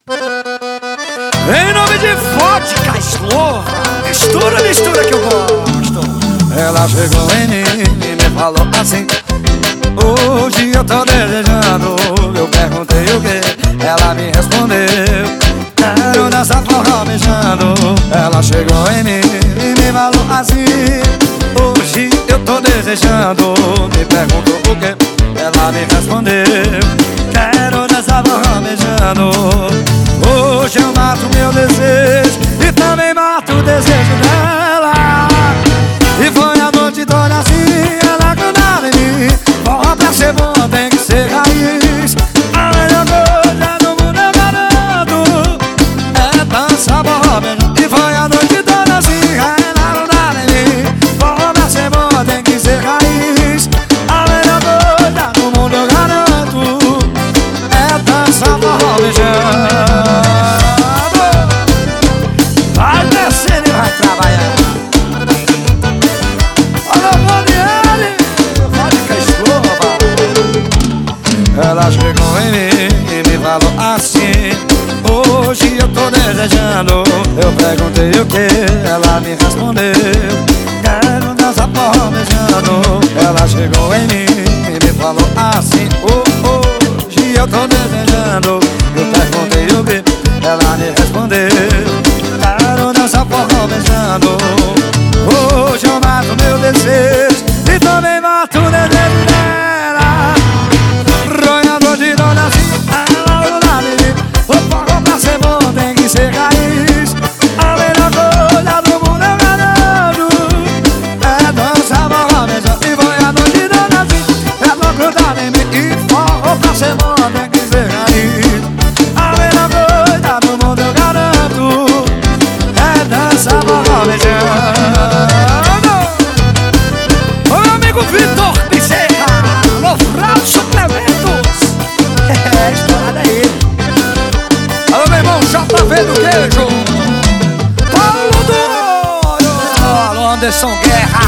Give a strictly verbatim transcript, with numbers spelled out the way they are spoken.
Em nome de vodka Slova, mistura, mistura que eu gosto. Ela chegou em mim e me falou assim: hoje eu tô desejando. Eu perguntei o que, ela me respondeu: quero dançar forró beijando. Ela chegou em mim e me falou assim: hoje eu tô desejando. Me perguntou o que, ela me respondeu: quero dançar forró beijando. Hoje eu mato meu desejo e também mato o desejo dela. E foi a noite toda assim, ela grudava em mim. Forró pra ser bom tem que ser raiz. A melhor coisa do mundo eu garanto é dançar forró beijando. E foi a noite toda assim, ela grudava em mim. Forró pra ser bom tem que ser raiz. A melhor coisa do mundo eu garanto é dançar forró beijando. Vai descer e vai trabalhar. Olha o Monieri, vodka Slova. Ela chegou em mim e me falou assim: hoje eu tô desejando. Eu perguntei o que, ela me respondeu: quero dançar forró beijando. Ela chegou em mim e me falou assim: oh, hoje eu tô desejando. Eu perguntei o que, ela me respondeu: quero dançar forró beijando. Hoje eu mato meu desejo e também mato o desejo dela. Ronhador de dona assim, ela não dá de mim. O forró pra ser bom tem que ser raiz. A melhor coisa do mundo eu garanto é dançar forró beijando. E ronhador de dona assim, ela grudada em mim. E forró pra ser bom tem que ser raiz. A melhor coisa do mundo eu garanto é dançar forró beijando. Ô meu amigo Vitor Bezerra, Lofral Suplementos. É, estourada é ele. Alô meu irmão J V do Queijo, Paulo do Ouro, Alô Anderson Guerra.